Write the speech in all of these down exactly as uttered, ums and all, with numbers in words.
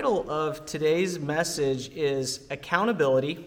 title of today's message is Accountability,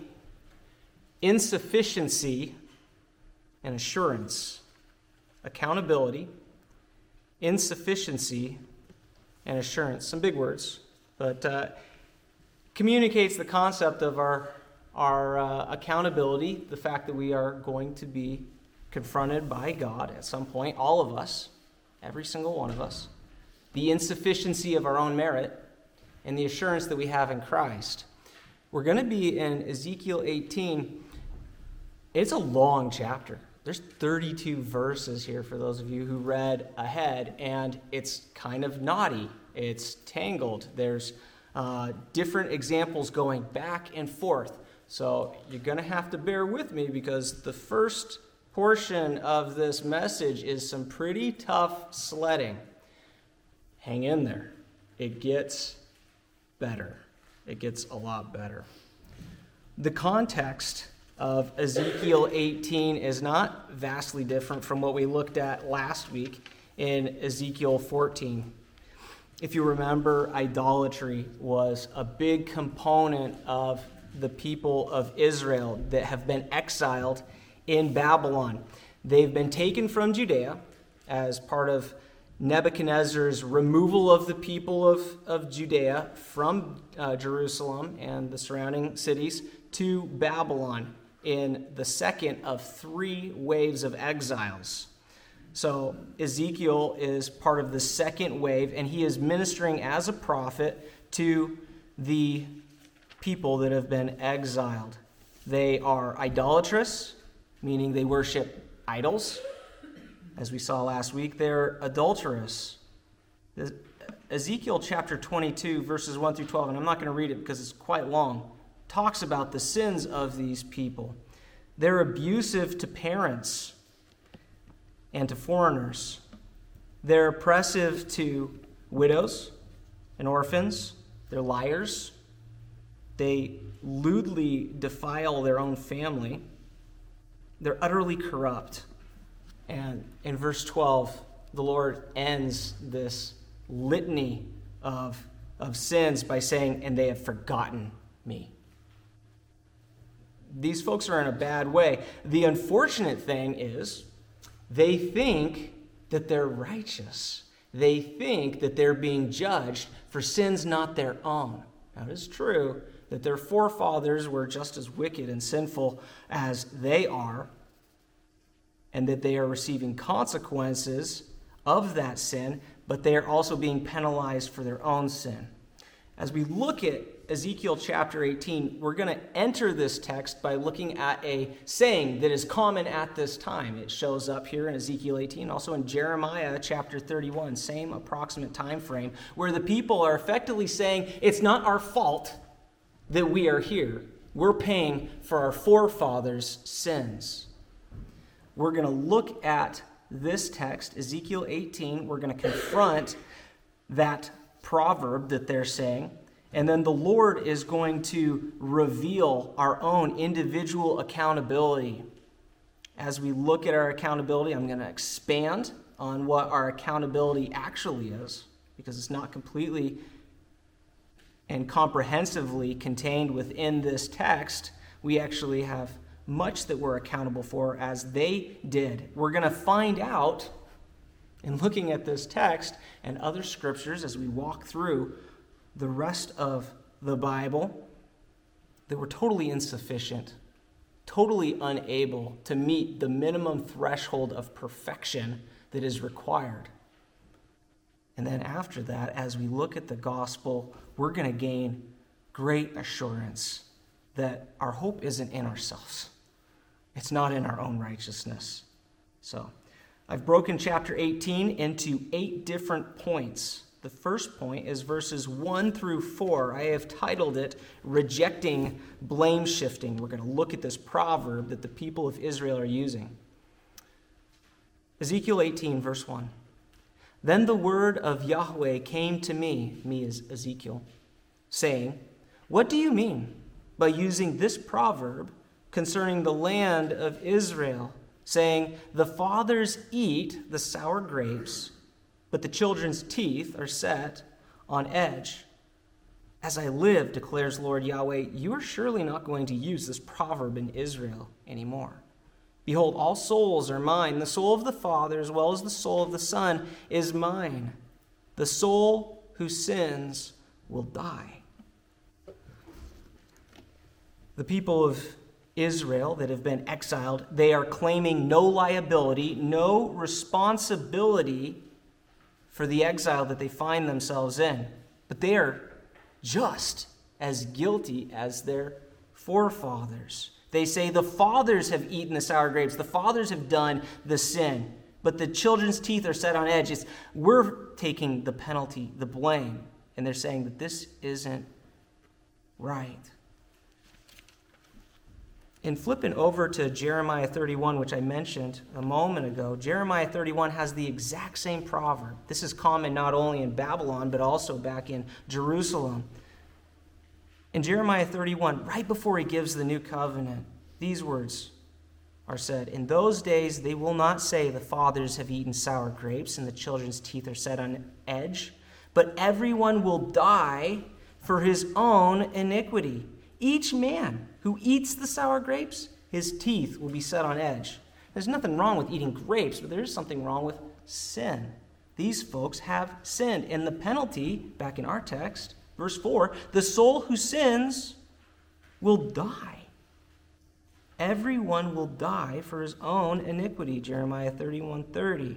Insufficiency, and Assurance. Accountability, insufficiency, and assurance. Some big words, but uh, communicates the concept of our, our uh, accountability, the fact that we are going to be confronted by God at some point, all of us, every single one of us, the insufficiency of our own merit, and the assurance that we have in Christ. We're going to be in Ezekiel eighteen. It's a long chapter. There's thirty-two verses here for those of you who read ahead, and it's kind of knotty. It's tangled. There's uh, different examples going back and forth. So you're going to have to bear with me because the first portion of this message is some pretty tough sledding. Hang in there. It gets better. It gets a lot better. The context of Ezekiel eighteen is not vastly different from what we looked at last week in Ezekiel fourteen. If you remember, idolatry was a big component of the people of Israel that have been exiled in Babylon. They've been taken from Judea as part of Nebuchadnezzar's removal of the people of, of Judea from uh, Jerusalem and the surrounding cities to Babylon in the second of three waves of exiles. So Ezekiel is part of the second wave, and he is ministering as a prophet to the people that have been exiled. They are idolatrous, meaning they worship idols. As we saw last week, they're adulterous. Ezekiel chapter twenty-two, verses one through twelve, and I'm not going to read it because it's quite long, talks about the sins of these people. They're abusive to parents and to foreigners. They're oppressive to widows and orphans. They're liars. They lewdly defile their own family. They're utterly corrupt. And in verse twelve, the Lord ends this litany of, of sins by saying, and they have forgotten me. These folks are in a bad way. The unfortunate thing is they think that they're righteous. They think that they're being judged for sins not their own. Now, it is true that their forefathers were just as wicked and sinful as they are, and that they are receiving consequences of that sin, but they are also being penalized for their own sin. As we look at Ezekiel chapter eighteen, we're going to enter this text by looking at a saying that is common at this time. It shows up here in Ezekiel eighteen, also in Jeremiah chapter thirty-one, same approximate time frame, where the people are effectively saying, it's not our fault that we are here. We're paying for our forefathers' sins. We're going to look at this text, Ezekiel eighteen. We're going to confront that proverb that they're saying. And then the Lord is going to reveal our own individual accountability. As we look at our accountability, I'm going to expand on what our accountability actually is, because it's not completely and comprehensively contained within this text. We actually have much that we're accountable for as they did. We're going to find out in looking at this text and other scriptures as we walk through the rest of the Bible that we're totally insufficient, totally unable to meet the minimum threshold of perfection that is required. And then after that, as we look at the gospel, we're going to gain great assurance that our hope isn't in ourselves. It's not in our own righteousness. So, I've broken chapter eighteen into eight different points. The first point is verses one through four. I have titled it, Rejecting Blame Shifting. We're going to look at this proverb that the people of Israel are using. Ezekiel eighteen, verse one. Then the word of Yahweh came to me, me is Ezekiel, saying, what do you mean by using this proverb concerning the land of Israel, saying, the fathers eat the sour grapes, but the children's teeth are set on edge? As I live, declares Lord Yahweh, you are surely not going to use this proverb in Israel anymore. Behold, all souls are mine. The soul of the Father, as well as the soul of the Son, is mine. The soul who sins will die. The people of Israel that have been exiled, they are claiming no liability, no responsibility for the exile that they find themselves in. But they are just as guilty as their forefathers. They say the fathers have eaten the sour grapes. The fathers have done the sin. But the children's teeth are set on edge. It's, we're taking the penalty, the blame. And they're saying that this isn't right. In flipping over to Jeremiah thirty-one, which I mentioned a moment ago, Jeremiah thirty-one has the exact same proverb. This is common not only in Babylon, but also back in Jerusalem. In Jeremiah thirty-one, right before he gives the new covenant, these words are said, in those days they will not say the fathers have eaten sour grapes and the children's teeth are set on edge, but everyone will die for his own iniquity. Each man who eats the sour grapes, his teeth will be set on edge. There's nothing wrong with eating grapes, but there is something wrong with sin. These folks have sinned, and the penalty, back in our text, verse four, the soul who sins will die. Everyone will die for his own iniquity, Jeremiah thirty-one thirty.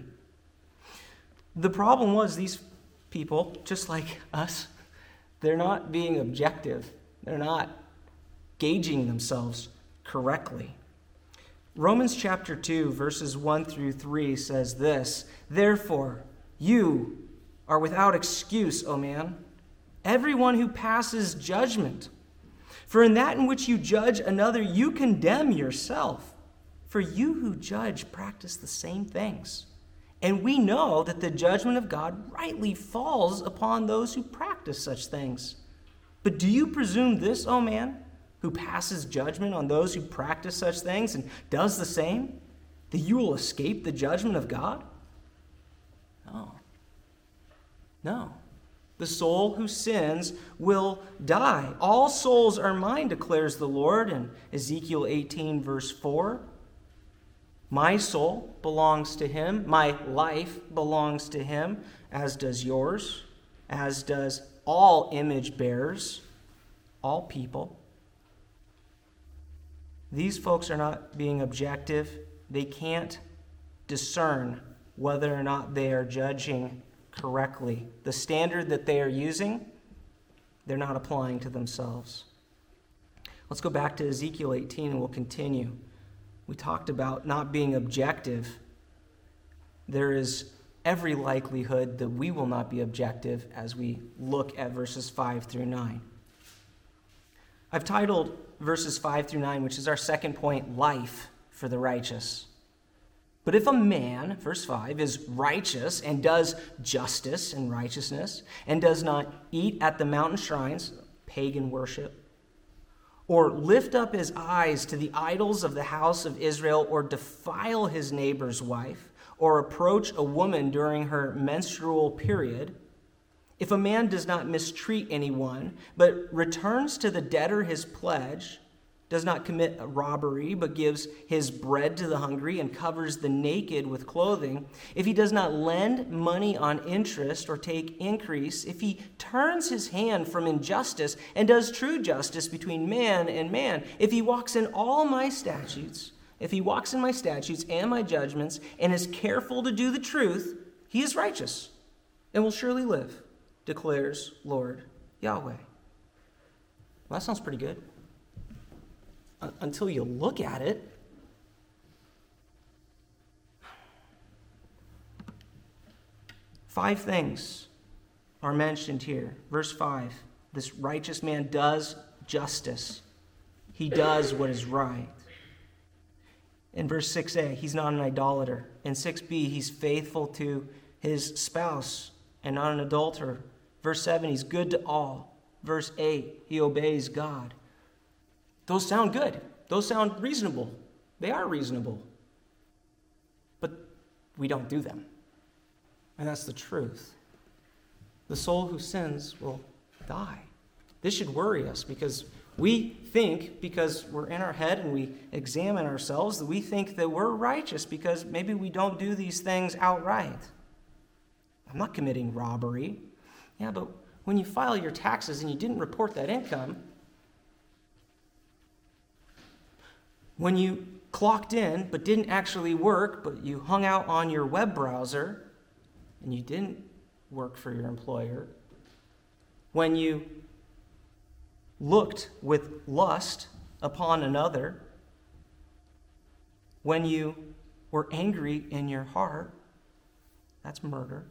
The problem was these people, just like us, they're not being objective. They're not gauging themselves correctly. Romans chapter two, verses one through three says this, therefore, you are without excuse, O man, everyone who passes judgment. For in that in which you judge another, you condemn yourself. For you who judge practice the same things. And we know that the judgment of God rightly falls upon those who practice such things. But do you presume this, O man, who passes judgment on those who practice such things and does the same, that you will escape the judgment of God? No. No. The soul who sins will die. All souls are mine, declares the Lord in Ezekiel eighteen, verse four. My soul belongs to him. My life belongs to him, as does yours, as does all image bearers, all people. These folks are not being objective. They can't discern whether or not they are judging correctly. The standard that they are using, they're not applying to themselves. Let's go back to Ezekiel eighteen and we'll continue. We talked about not being objective. There is every likelihood that we will not be objective as we look at verses five through nine. I've titled verses five through nine, which is our second point, life for the righteous. But if a man, verse five, is righteous and does justice and righteousness and does not eat at the mountain shrines, pagan worship, or lift up his eyes to the idols of the house of Israel, or defile his neighbor's wife, or approach a woman during her menstrual period, if a man does not mistreat anyone, but returns to the debtor his pledge, does not commit a robbery, but gives his bread to the hungry and covers the naked with clothing, if he does not lend money on interest or take increase, if he turns his hand from injustice and does true justice between man and man, if he walks in all my statutes, if he walks in my statutes and my judgments and is careful to do the truth, he is righteous and will surely live, declares Lord Yahweh. Well, that sounds pretty good. Until you look at it. Five things are mentioned here. Verse five, this righteous man does justice. He does what is right. In verse six a, he's not an idolater. In six b, he's faithful to his spouse and not an adulterer. Verse seven, he's good to all. Verse eight, he obeys God. Those sound good. Those sound reasonable. They are reasonable. But we don't do them. And that's the truth. The soul who sins will die. This should worry us because we think, because we're in our head and we examine ourselves, that we think that we're righteous because maybe we don't do these things outright. I'm not committing robbery. Yeah, but when you file your taxes and you didn't report that income, when you clocked in but didn't actually work, but you hung out on your web browser and you didn't work for your employer, when you looked with lust upon another, when you were angry in your heart, that's murder.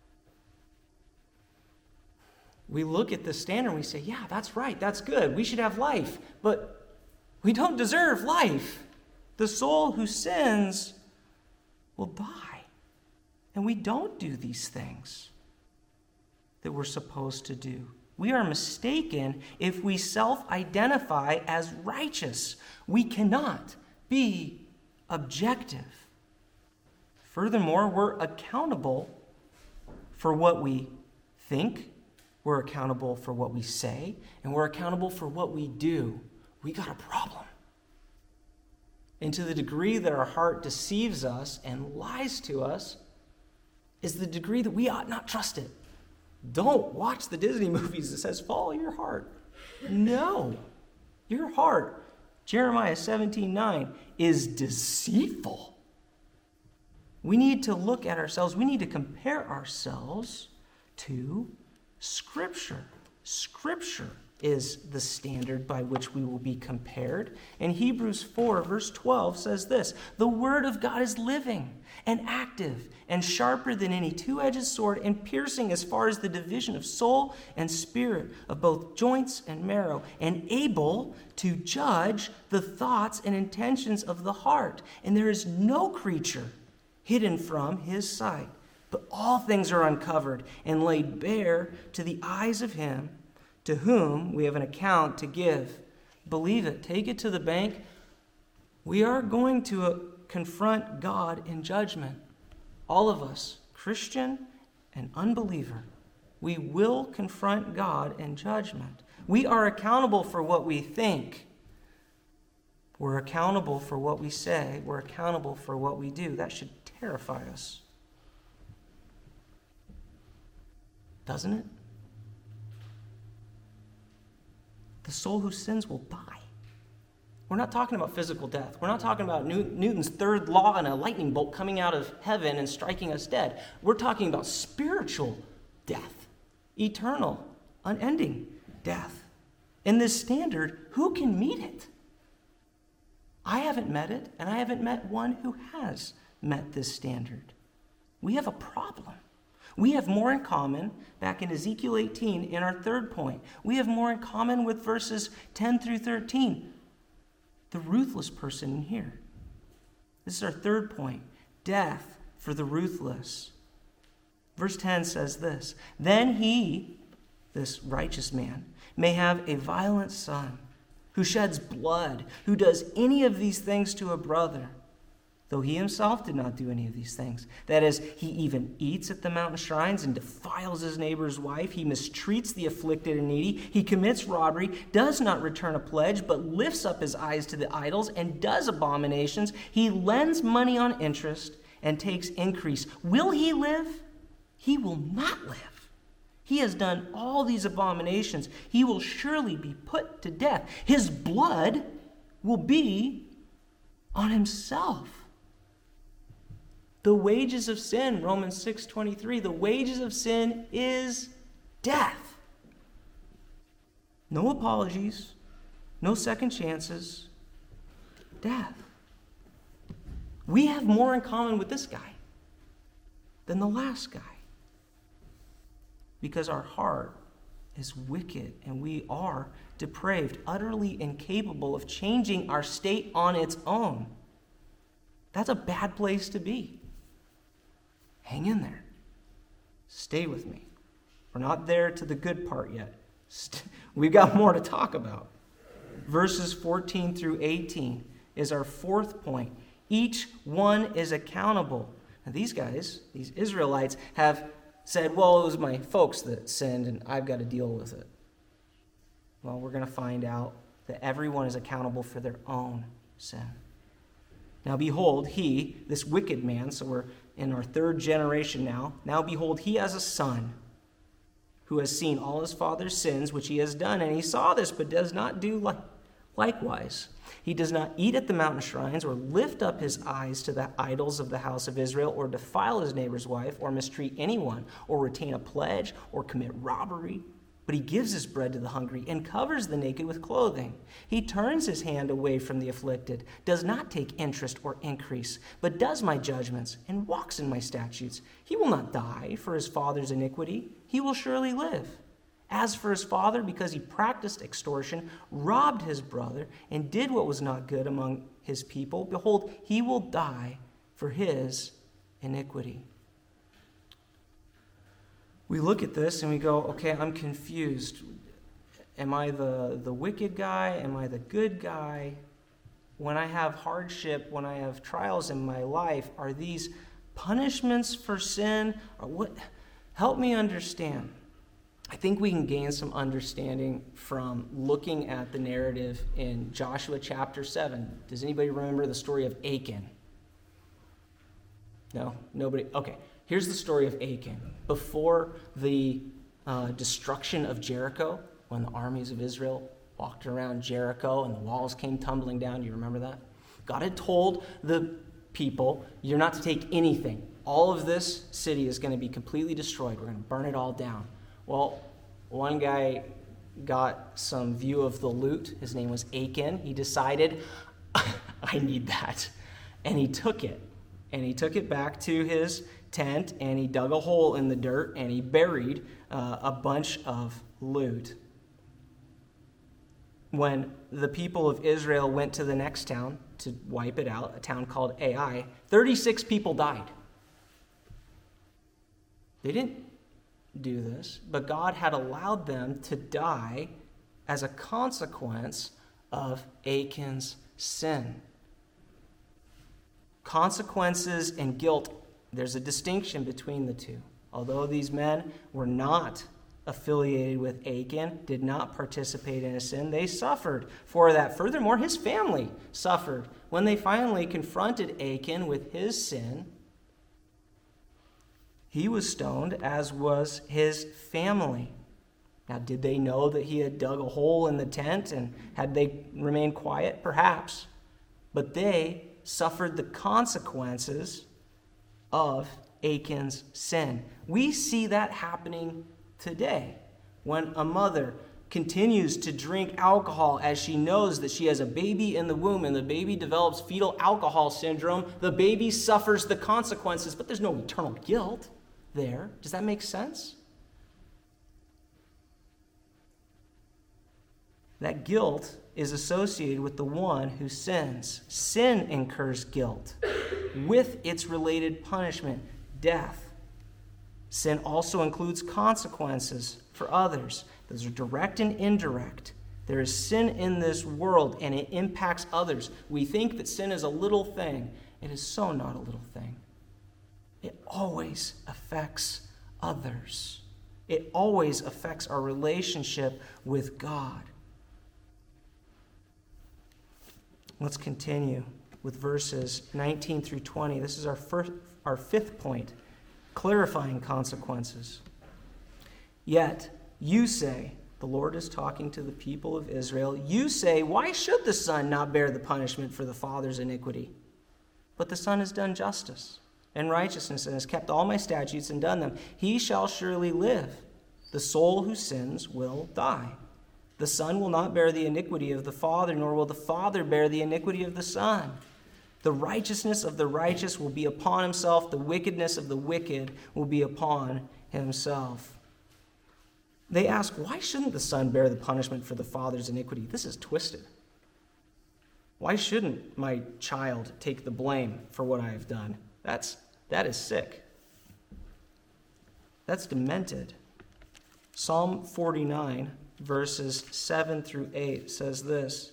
We look at the standard and we say, yeah, that's right, that's good. We should have life, but we don't deserve life. The soul who sins will die. And we don't do these things that we're supposed to do. We are mistaken if we self-identify as righteous. We cannot be objective. Furthermore, we're accountable for what we think, we're accountable for what we say, and we're accountable for what we do. We got a problem. And to the degree that our heart deceives us and lies to us is the degree that we ought not trust it. Don't watch the Disney movies that says, follow your heart. No. Your heart, Jeremiah seventeen nine, is deceitful. We need to look at ourselves. We need to compare ourselves to Scripture. Scripture is the standard by which we will be compared. And Hebrews four, verse twelve says this, the word of God is living and active and sharper than any two-edged sword and piercing as far as the division of soul and spirit, of both joints and marrow, and able to judge the thoughts and intentions of the heart. And there is no creature hidden from his sight, but all things are uncovered and laid bare to the eyes of him to whom we have an account to give. Believe it. Take it to the bank. We are going to uh, confront God in judgment. All of us, Christian and unbeliever, we will confront God in judgment. We are accountable for what we think. We're accountable for what we say. We're accountable for what we do. That should terrify us. Doesn't it? The soul who sins will die. We're not talking about physical death. We're not talking about Newton's third law and a lightning bolt coming out of heaven and striking us dead. We're talking about spiritual death, eternal, unending death. And this standard, who can meet it? I haven't met it, and I haven't met one who has met this standard. We have a problem. We have more in common, back in Ezekiel eighteen, in our third point. We have more in common with verses ten through thirteen. The ruthless person in here. This is our third point. Death for the ruthless. Verse ten says this, then he, this righteous man, may have a violent son, who sheds blood, who does any of these things to a brother, though he himself did not do any of these things. That is, he even eats at the mountain shrines and defiles his neighbor's wife. He mistreats the afflicted and needy. He commits robbery, does not return a pledge, but lifts up his eyes to the idols and does abominations. He lends money on interest and takes increase. Will he live? He will not live. He has done all these abominations. He will surely be put to death. His blood will be on himself. The wages of sin, Romans six twenty-three, the wages of sin is death. No apologies, no second chances, death. We have more in common with this guy than the last guy, because our heart is wicked and we are depraved, utterly incapable of changing our state on its own. That's a bad place to be. Hang in there. Stay with me. We're not there to the good part yet. We've got more to talk about. Verses fourteen through eighteen is our fourth point. Each one is accountable. Now these guys, these Israelites, have said, well, it was my folks that sinned and I've got to deal with it. Well, we're going to find out that everyone is accountable for their own sin. Now behold, he, this wicked man, so we're in our third generation now, now behold, he has a son who has seen all his father's sins, which he has done, and he saw this, but does not do like, likewise. He does not eat at the mountain shrines, or lift up his eyes to the idols of the house of Israel, or defile his neighbor's wife, or mistreat anyone, or retain a pledge, or commit robbery. But he gives his bread to the hungry and covers the naked with clothing. He turns his hand away from the afflicted, does not take interest or increase, but does my judgments and walks in my statutes. He will not die for his father's iniquity. He will surely live. As for his father, because he practiced extortion, robbed his brother, and did what was not good among his people, behold, he will die for his iniquity. We look at this and we go, okay, I'm confused. Am I the, the wicked guy? Am I the good guy? When I have hardship, when I have trials in my life, are these punishments for sin? Or what? Help me understand. I think we can gain some understanding from looking at the narrative in Joshua chapter seven. Does anybody remember the story of Achan? No? Nobody? Okay. Here's the story of Achan. Before the uh, destruction of Jericho, when the armies of Israel walked around Jericho and the walls came tumbling down, do you remember that? God had told the people, you're not to take anything. All of this city is going to be completely destroyed. We're going to burn it all down. Well, one guy got some view of the loot. His name was Achan. He decided, I need that. And he took it. And he took it back to his tent, and he dug a hole in the dirt, and he buried uh, a bunch of loot. When the people of Israel went to the next town to wipe it out, a town called Ai, thirty-six people died. They didn't do this, but God had allowed them to die as a consequence of Achan's sin. Consequences and guilt, there's a distinction between the two. Although these men were not affiliated with Achan, did not participate in his sin, they suffered for that. Furthermore, his family suffered when they finally confronted Achan with his sin. He was stoned, as was his family. Now, did they know that he had dug a hole in the tent, and had they remained quiet? Perhaps. But they suffered the consequences of Achan's sin. We see that happening today when a mother continues to drink alcohol as she knows that she has a baby in the womb and the baby develops fetal alcohol syndrome. The baby suffers the consequences, but there's no eternal guilt there. Does that make sense? That guilt is associated with the one who sins. Sin incurs guilt with its related punishment, death. Sin also includes consequences for others. Those are direct and indirect. There is sin in this world, and it impacts others. We think that sin is a little thing. It is so not a little thing. It always affects others. It always affects our relationship with God. Let's continue with verses nineteen through twenty. This is our first, our fifth point, clarifying consequences. Yet you say, the Lord is talking to the people of Israel, you say, why should the Son not bear the punishment for the father's iniquity? But the Son has done justice and righteousness and has kept all my statutes and done them. He shall surely live. The soul who sins will die. The Son will not bear the iniquity of the Father, nor will the Father bear the iniquity of the Son. The righteousness of the righteous will be upon himself. The wickedness of the wicked will be upon himself. They ask, why shouldn't the Son bear the punishment for the Father's iniquity? This is twisted. Why shouldn't my child take the blame for what I have done? That's, that is sick. That's demented. Psalm forty-nine, verses seven through eight says this: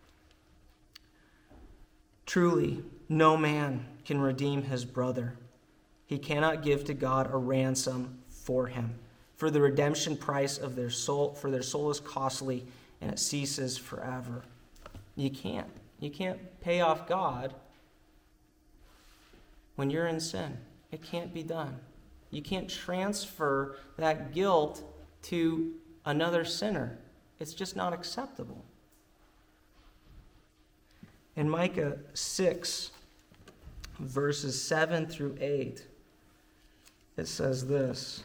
truly, no man can redeem his brother. He cannot give to God a ransom for him. For the redemption price of their soul, for their soul is costly, and it ceases forever. You can't. You can't pay off God when you're in sin. It can't be done. You can't transfer that guilt to another sinner. It's just not acceptable. In Micah six, verses seven through eight, it says this.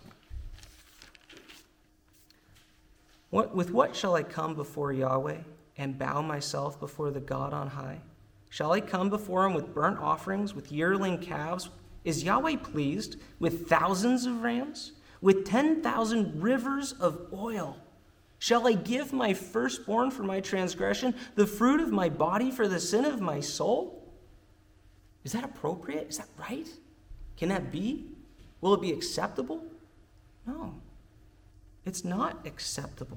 What, with what shall I come before Yahweh and bow myself before the God on high? Shall I come before him with burnt offerings, with yearling calves? Is Yahweh pleased with thousands of rams, with ten thousand rivers of oil? Shall I give my firstborn for my transgression, the fruit of my body for the sin of my soul? Is that appropriate? Is that right? Can that be? Will it be acceptable? No, it's not acceptable.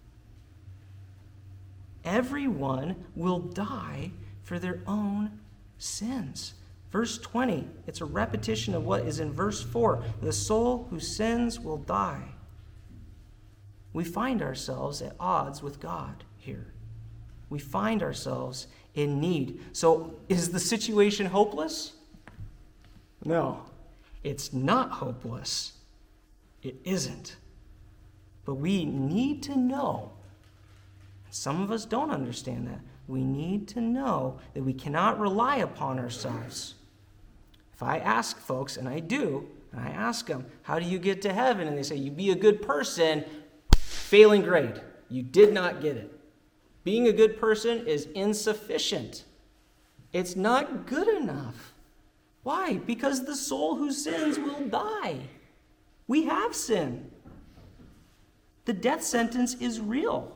Everyone will die for their own sins. Verse twenty, it's a repetition of what is in verse four. The soul who sins will die. We find ourselves at odds with God here. We find ourselves in need. So is the situation hopeless? No, it's not hopeless. It isn't. But we need to know, some of us don't understand that, we need to know that we cannot rely upon ourselves. If I ask folks, and I do, and I ask them, how do you get to heaven? And they say, you be a good person, failing grade. You did not get it. Being a good person is insufficient. It's not good enough. Why? Because the soul who sins will die. We have sin. The death sentence is real.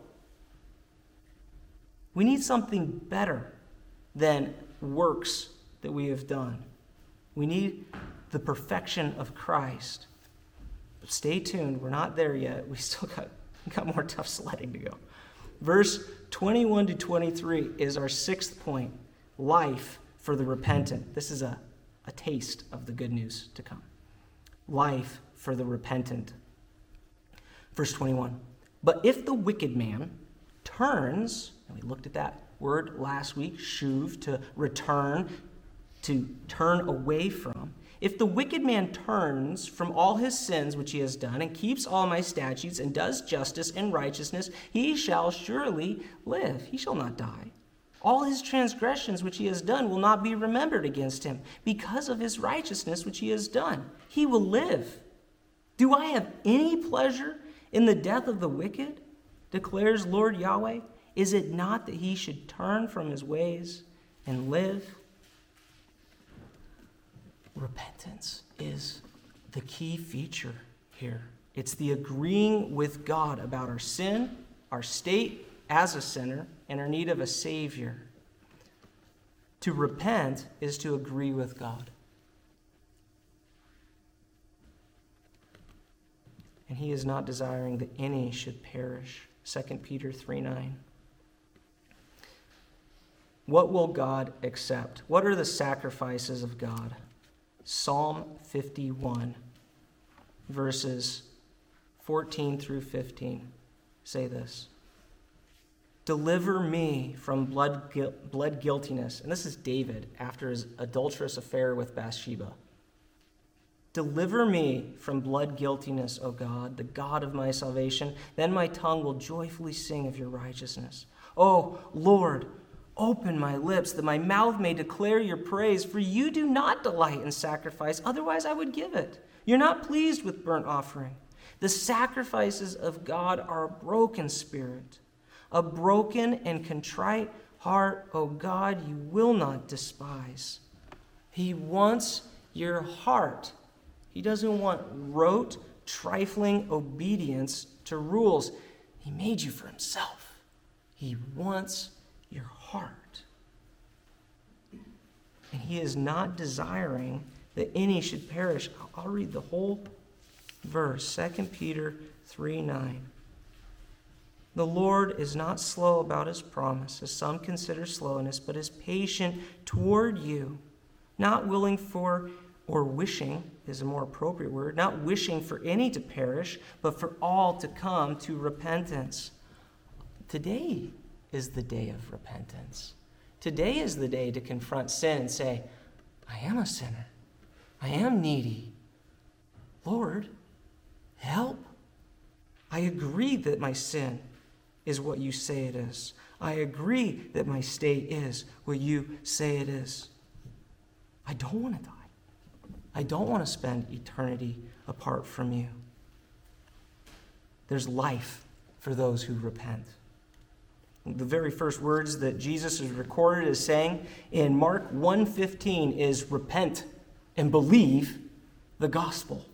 We need something better than works that we have done. We need the perfection of Christ. But stay tuned. We're not there yet. We still got, got more tough sledding to go. Verse twenty-one to twenty-three is our sixth point. Life for the repentant. This is a, a taste of the good news to come. Life for the repentant. Verse twenty-one. But if the wicked man turns, and we looked at that word last week, shuv, to return, to turn away from. If the wicked man turns from all his sins which he has done and keeps all my statutes and does justice and righteousness, he shall surely live. He shall not die. All his transgressions which he has done will not be remembered against him because of his righteousness which he has done. He will live. Do I have any pleasure in the death of the wicked? Declares Lord Yahweh. Is it not that he should turn from his ways and live? Repentance is the key feature here. It's the agreeing with God about our sin, our state as a sinner, and our need of a Savior. To repent is to agree with God. And he is not desiring that any should perish. Second Peter three nine. What will God accept? What are the sacrifices of God? Psalm fifty-one, verses fourteen through fifteen, say this. Deliver me from blood, blood guiltiness. And this is David after his adulterous affair with Bathsheba. Deliver me from blood guiltiness, O God, the God of my salvation. Then my tongue will joyfully sing of your righteousness. O Lord, open my lips, that my mouth may declare your praise. For you do not delight in sacrifice, otherwise I would give it. You're not pleased with burnt offering. The sacrifices of God are a broken spirit, a broken and contrite heart, O God, you will not despise. He wants your heart. He doesn't want rote, trifling obedience to rules. He made you for himself. He wants your heart. And he is not desiring that any should perish. I'll read the whole verse, Second Peter three nine. The Lord is not slow about his promise, as some consider slowness, but is patient toward you, not willing for, or wishing is a more appropriate word, not wishing for any to perish, but for all to come to repentance. today is the day of repentance. Today is the day to confront sin and say, I am a sinner. I am needy. Lord, help. I agree that my sin is what you say it is. I agree that my state is what you say it is. I don't want to die. I don't want to spend eternity apart from you. There's life for those who repent. The very first words that Jesus is recorded as saying in Mark one fifteen is repent and believe the gospel.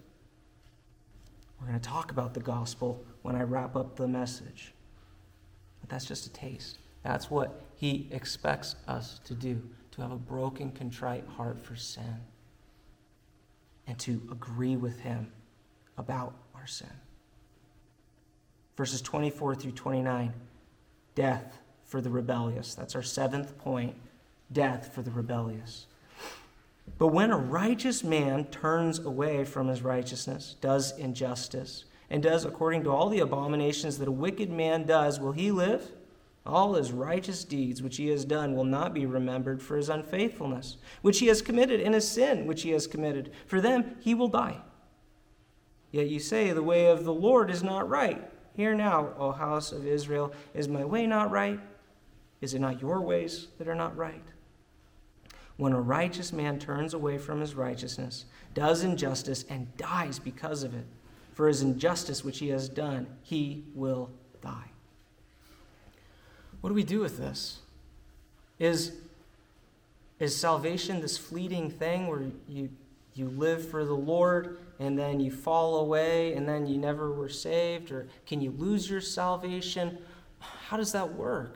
We're going to talk about the gospel when I wrap up the message. But that's just a taste. That's what he expects us to do, to have a broken, contrite heart for sin and to agree with him about our sin. Verses twenty-four through twenty-nine, death for the rebellious. That's our seventh point, death for the rebellious. But when a righteous man turns away from his righteousness, does injustice, and does according to all the abominations that a wicked man does, will he live? All his righteous deeds which he has done will not be remembered for his unfaithfulness, which he has committed, and his sin which he has committed. For them he will die. Yet you say, the way of the Lord is not right. Hear now, O house of Israel, is my way not right? Is it not your ways that are not right? When a righteous man turns away from his righteousness, does injustice, and dies because of it, for his injustice which he has done, he will die. What do we do with this? Is, is salvation this fleeting thing where you, you live for the Lord and then you fall away and then you never were saved? Or can you lose your salvation? How does that work?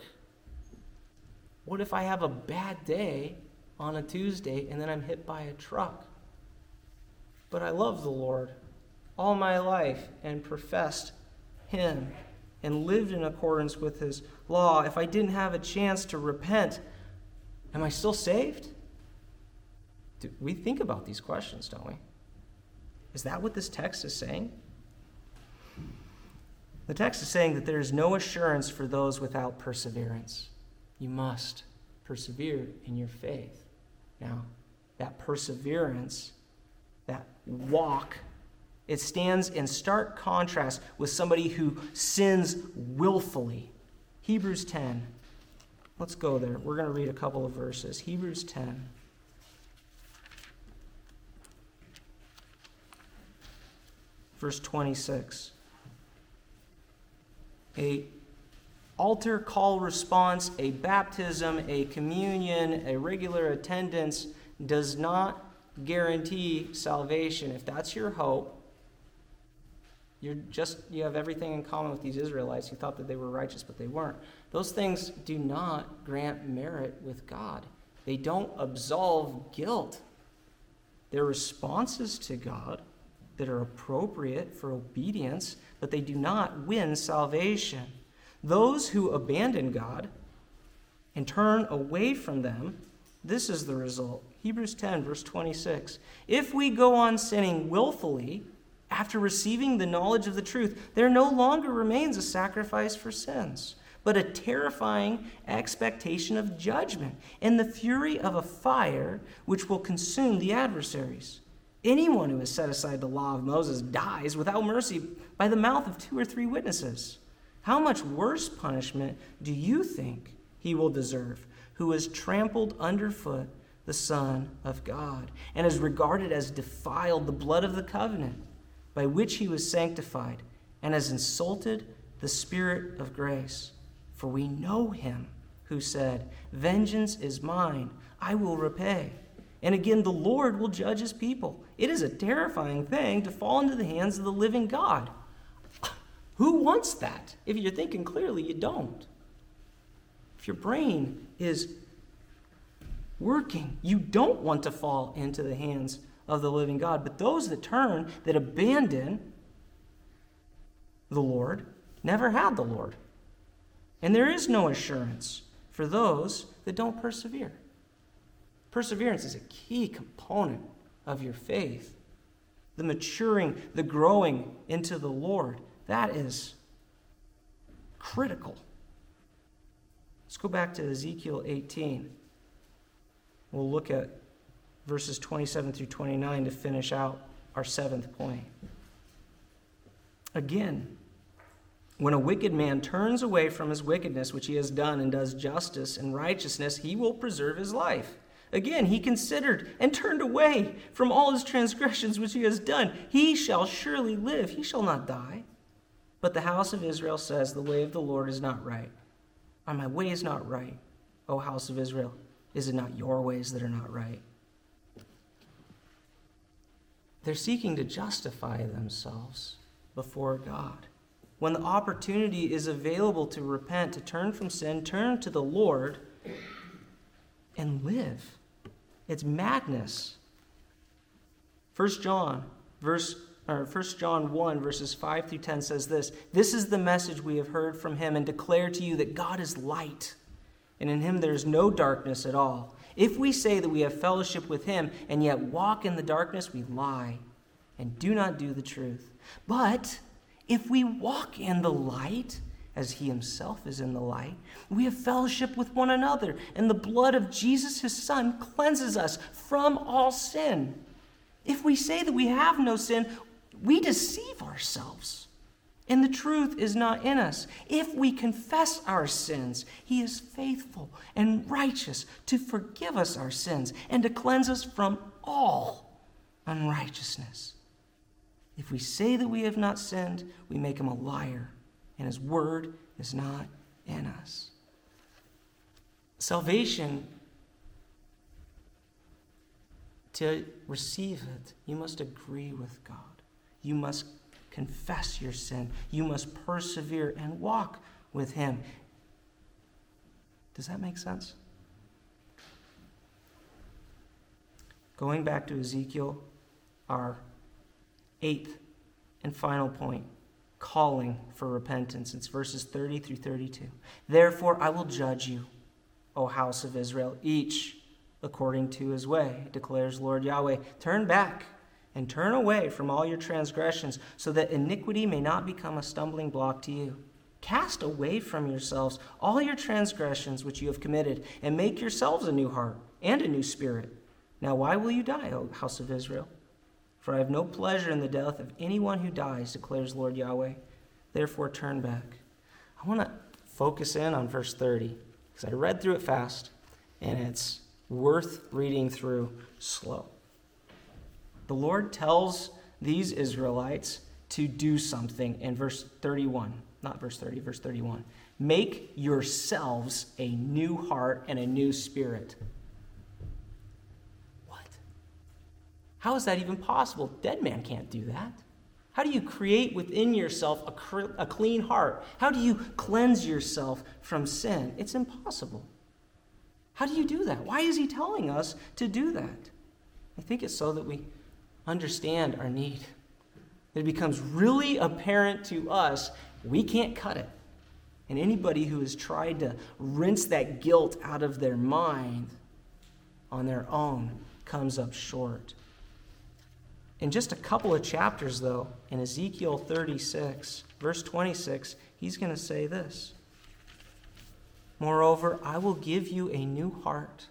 What if I have a bad day on a Tuesday and then I'm hit by a truck? But I love the Lord all my life and professed him and lived in accordance with his law. If I didn't have a chance to repent, am I still saved? Do we think about these questions, don't we? Is that what this text is saying? The text is saying that there is no assurance for those without perseverance. You must persevere in your faith. Now, that perseverance, that walk, it stands in stark contrast with somebody who sins willfully. Hebrews ten. Let's go there. We're going to read a couple of verses. Hebrews ten. Verse twenty-six. A altar call response, a baptism, a communion, a regular attendance does not guarantee salvation. If that's your hope, you're just you have everything in common with these Israelites who thought that they were righteous, but they weren't. Those things do not grant merit with God. They don't absolve guilt. They're responses to God that are appropriate for obedience, but they do not win salvation. Those who abandon God and turn away from them, this is the result. Hebrews ten, verse twenty-six. If we go on sinning willfully after receiving the knowledge of the truth, there no longer remains a sacrifice for sins, but a terrifying expectation of judgment and the fury of a fire which will consume the adversaries. Anyone who has set aside the law of Moses dies without mercy by the mouth of two or three witnesses. How much worse punishment do you think he will deserve, who has trampled underfoot the Son of God, and has regarded as defiled the blood of the covenant by which he was sanctified, and has insulted the Spirit of grace? For we know him who said, "Vengeance is mine, I will repay." And again, the Lord will judge his people. It is a terrifying thing to fall into the hands of the living God. Who wants that? If you're thinking clearly, you don't. If your brain is working, you don't want to fall into the hands of the living God. But those that turn, that abandon the Lord, never had the Lord. And there is no assurance for those that don't persevere. Perseverance is a key component of your faith. The maturing, the growing into the Lord, that is critical Let's go back to Ezekiel eighteen. We'll look at verses twenty-seven through twenty-nine to finish out our seventh point. Again, when a wicked man turns away from his wickedness, which he has done, and does justice and righteousness, he will preserve his life. Again, he considered and turned away from all his transgressions which he has done. He shall surely live, he shall not die. But the house of Israel says, the way of the Lord is not right. Are my ways not right, O house of Israel? Is it not your ways that are not right? They're seeking to justify themselves before God. When the opportunity is available to repent, to turn from sin, turn to the Lord, and live. It's madness. First John, verse, or First John one, verses five through ten says this, "This is the message we have heard from him and declare to you that God is light, and in him there is no darkness at all. If we say that we have fellowship with him and yet walk in the darkness, we lie and do not do the truth. But if we walk in the light, as he himself is in the light, we have fellowship with one another, and the blood of Jesus, his son, cleanses us from all sin. If we say that we have no sin, we deceive ourselves, and the truth is not in us. If we confess our sins, he is faithful and righteous to forgive us our sins and to cleanse us from all unrighteousness. If we say that we have not sinned, we make him a liar, and his word is not in us." Salvation, to receive it, you must agree with God. You must confess your sin. You must persevere and walk with him. Does that make sense? Going back to Ezekiel, our eighth and final point, calling for repentance. It's verses thirty through thirty-two. "Therefore I will judge you, O house of Israel, each according to his way, declares Lord Yahweh. Turn back and turn away from all your transgressions, so that iniquity may not become a stumbling block to you. Cast away from yourselves all your transgressions which you have committed, and make yourselves a new heart and a new spirit. Now why will you die, O house of Israel? For I have no pleasure in the death of anyone who dies, declares Lord Yahweh. Therefore turn back." I want to focus in on verse thirty, because I read through it fast, and it's worth reading through slow. The Lord tells these Israelites to do something in verse thirty-one, not verse thirty, verse thirty-one. "Make yourselves a new heart and a new spirit." How is that even possible? Dead man can't do that. How do you create within yourself a, cr- a clean heart? How do you cleanse yourself from sin? It's impossible. How do you do that? Why is he telling us to do that? I think it's so that we understand our need. It becomes really apparent to us we can't cut it. And anybody who has tried to rinse that guilt out of their mind on their own comes up short. In just a couple of chapters, though, in Ezekiel thirty-six, verse twenty-six, he's going to say this. "Moreover, I will give you a new heart.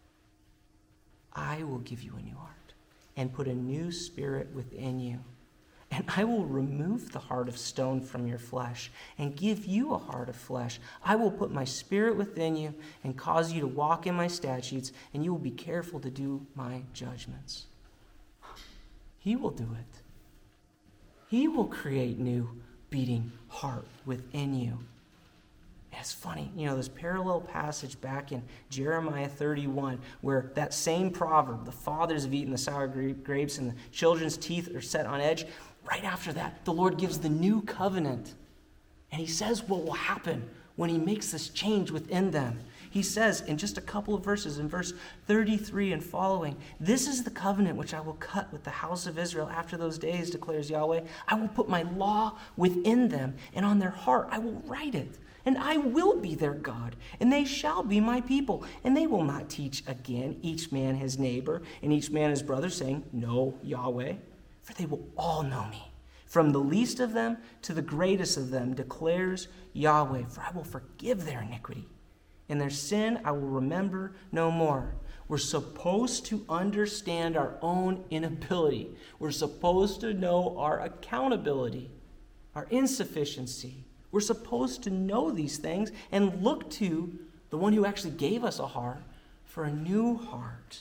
I will give you a new heart and put a new spirit within you. And I will remove the heart of stone from your flesh and give you a heart of flesh. I will put my spirit within you and cause you to walk in my statutes, and you will be careful to do my judgments." He will do it. He will create new beating heart within you. And it's funny, you know, this parallel passage back in Jeremiah thirty-one, where that same proverb, the fathers have eaten the sour grapes and the children's teeth are set on edge. Right after that, the Lord gives the new covenant. And he says what will happen when he makes this change within them. He says in just a couple of verses, in verse thirty-three and following, "This is the covenant which I will cut with the house of Israel after those days, declares Yahweh. I will put my law within them, and on their heart I will write it. And I will be their God, and they shall be my people. And they will not teach again each man his neighbor, and each man his brother, saying, 'Know Yahweh,' for they will all know me. From the least of them to the greatest of them, declares Yahweh, for I will forgive their iniquity and their sin I will remember no more. We're supposed to understand our own inability. We're supposed to know our accountability, our insufficiency. We're supposed to know these things and look to the one who actually gave us a heart for a new heart.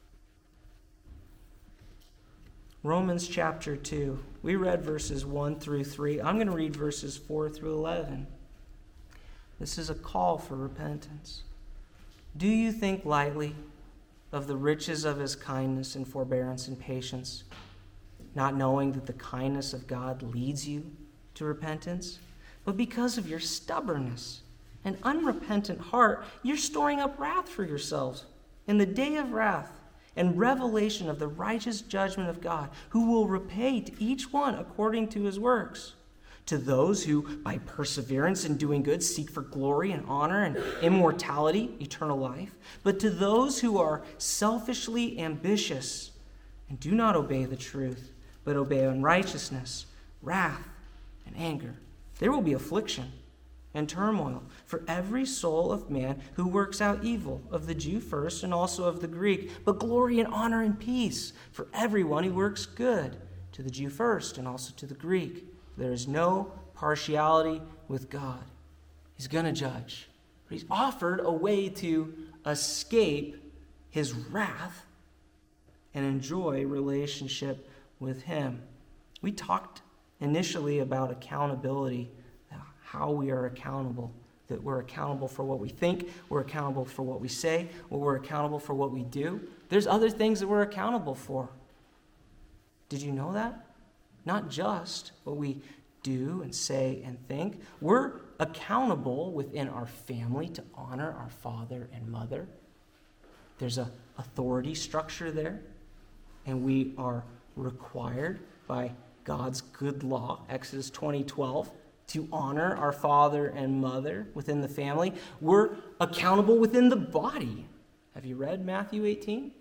Romans chapter two. We read verses one through three. I'm going to read verses four through eleven. This is a call for repentance. Do you think lightly of the riches of his kindness and forbearance and patience, not knowing that the kindness of God leads you to repentance? But because of your stubbornness and unrepentant heart, you're storing up wrath for yourselves in the day of wrath and revelation of the righteous judgment of God, who will repay to each one according to his works. To those who, by perseverance in doing good, seek for glory and honor and immortality, eternal life. But to those who are selfishly ambitious and do not obey the truth, but obey unrighteousness, wrath, and anger, there will be affliction and turmoil for every soul of man who works out evil, of the Jew first and also of the Greek, but glory and honor and peace for everyone who works good, to the Jew first and also to the Greek. There is no partiality with God. He's going to judge. But he's offered a way to escape his wrath and enjoy relationship with him. We talked initially about accountability, how we are accountable, that we're accountable for what we think, we're accountable for what we say, or we're accountable for what we do. There's other things that we're accountable for. Did you know that? Not just what we do and say and think. We're accountable within our family to honor our father and mother. There's an authority structure there, and we are required by God's good law, Exodus twenty twelve, to honor our father and mother within the family. We're accountable within the body. Have you read Matthew eighteen?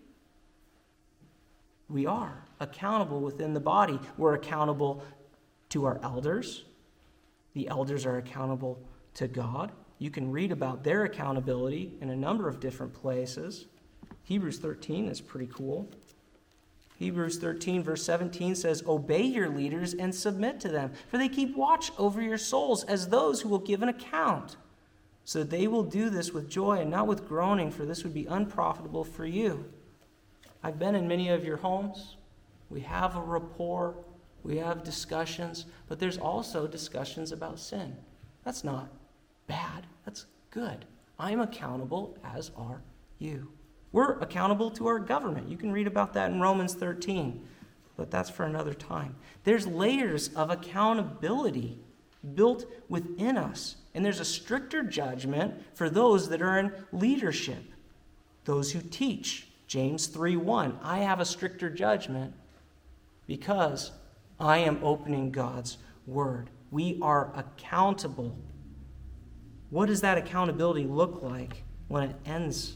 We are accountable within the body. We're accountable to our elders. The elders are accountable to God. You can read about their accountability in a number of different places. Hebrews thirteen is pretty cool. Hebrews thirteen, verse seventeen says, "Obey your leaders and submit to them, for they keep watch over your souls as those who will give an account. So they will do this with joy and not with groaning, for this would be unprofitable for you." I've been in many of your homes. We have a rapport. We have discussions. But there's also discussions about sin. That's not bad. That's good. I'm accountable, as are you. We're accountable to our government. You can read about that in Romans thirteen, but that's for another time. There's layers of accountability built within us, and there's a stricter judgment for those that are in leadership, those who teach. James three one, I have a stricter judgment because I am opening God's word. We are accountable. What does that accountability look like when it ends?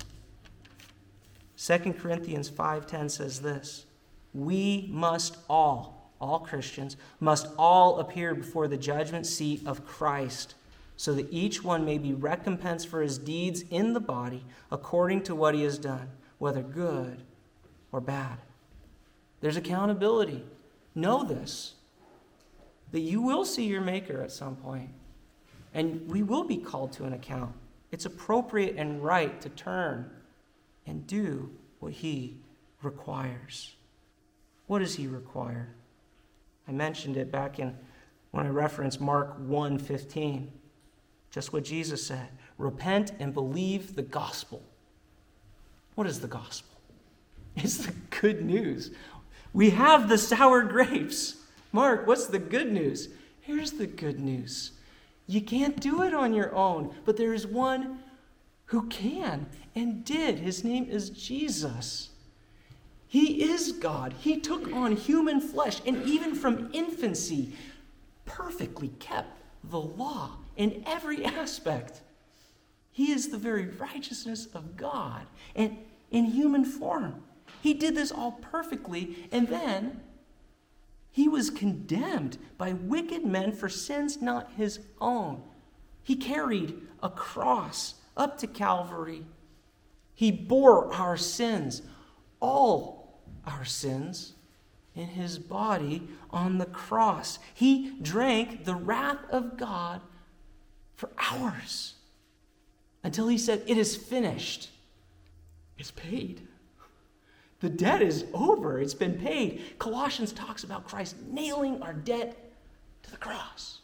Second Corinthians five ten says this, we must all, all Christians, must all appear before the judgment seat of Christ, so that each one may be recompensed for his deeds in the body according to what he has done, whether good or bad. There's accountability. Know this, that you will see your Maker at some point, and we will be called to an account. It's appropriate and right to turn and do what he requires. What does he require? I mentioned it back in when I referenced Mark one fifteen. Just what Jesus said. Repent and believe the gospel. What is the gospel? It's the good news. We have the sour grapes. Mark, what's the good news? Here's the good news. You can't do it on your own, but there is one who can and did. His name is Jesus. He is God. He took on human flesh, and even from infancy, perfectly kept the law in every aspect. He is the very righteousness of God and in human form. He did this all perfectly, and then he was condemned by wicked men for sins not his own. He carried a cross up to Calvary. He bore our sins, all our sins, in his body on the cross. He drank the wrath of God for ours until he said, "It is finished." It's paid. The debt is over. It's been paid. Colossians talks about Christ nailing our debt to the cross.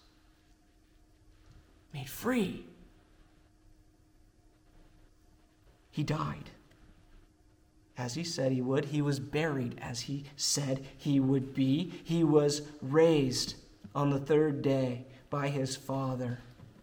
Made free. He died as he said he would. He was buried as he said he would be. He was raised on the third day by his Father.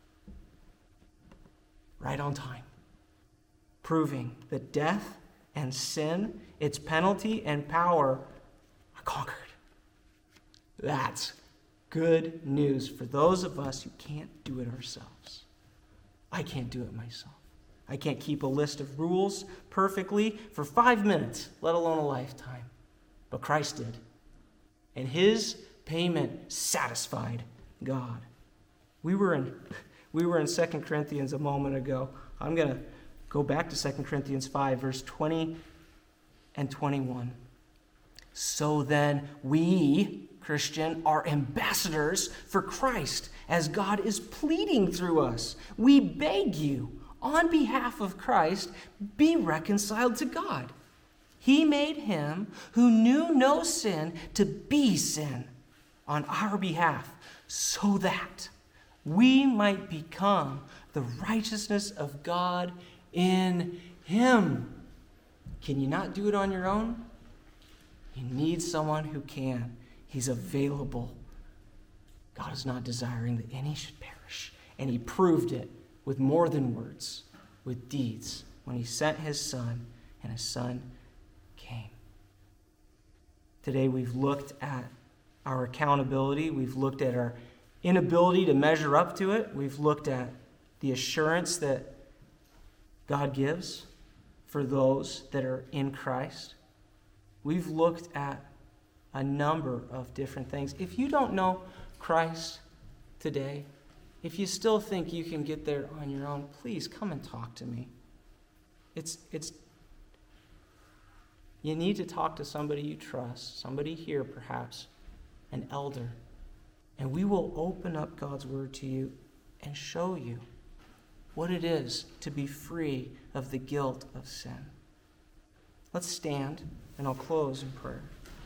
Right on time. Proving that death and sin, its penalty and power, are conquered. That's good news for those of us who can't do it ourselves. I can't do it myself. I can't keep a list of rules perfectly for five minutes, let alone a lifetime. But Christ did. And his payment satisfied God. We were in, we were in Second Corinthians a moment ago. I'm going to go back to Second Corinthians five, verse twenty and twenty-one. So then we, Christian, are ambassadors for Christ, as God is pleading through us. We beg you, on behalf of Christ, be reconciled to God. He made him who knew no sin to be sin on our behalf, so that we might become the righteousness of God in him. Can you not do it on your own? You need someone who can. He's available. God is not desiring that any should perish, and he proved it with more than words, with deeds, when he sent his Son, and his Son came. Today we've looked at our accountability. We've looked at our inability to measure up to it. We've looked at the assurance that God gives for those that are in Christ. We've looked at a number of different things. If you don't know Christ today, if you still think you can get there on your own, please come and talk to me. It's, it's, you need to talk to somebody you trust, somebody here perhaps, an elder, and we will open up God's word to you and show you what it is to be free of the guilt of sin. Let's stand, and I'll close in prayer.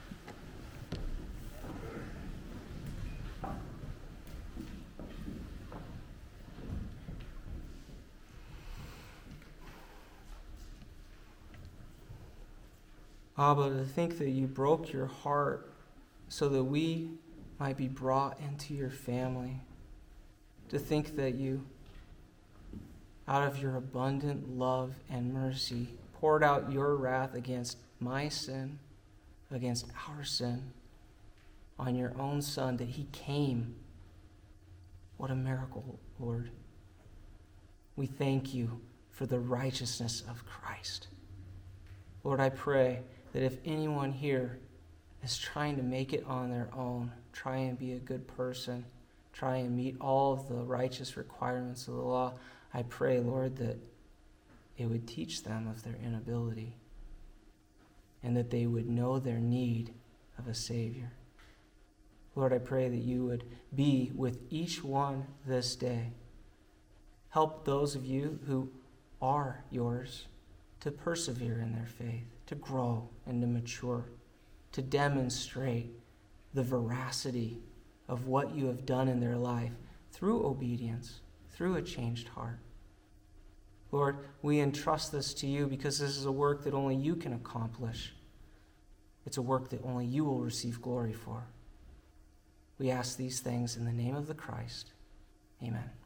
Abba, to think that you broke your heart so that we might be brought into your family. To think that you, out of your abundant love and mercy, poured out your wrath against my sin, against our sin, on your own Son, that he came. What a miracle, Lord. We thank you for the righteousness of Christ. Lord, I pray that if anyone here is trying to make it on their own, try and be a good person, try and meet all of the righteous requirements of the law, I pray, Lord, that it would teach them of their inability and that they would know their need of a Savior. Lord, I pray that you would be with each one this day. Help those of you who are yours to persevere in their faith, to grow and to mature, to demonstrate the veracity of what you have done in their life through obedience, through a changed heart. Lord, we entrust this to you because this is a work that only you can accomplish. It's a work that only you will receive glory for. We ask these things in the name of the Christ. Amen.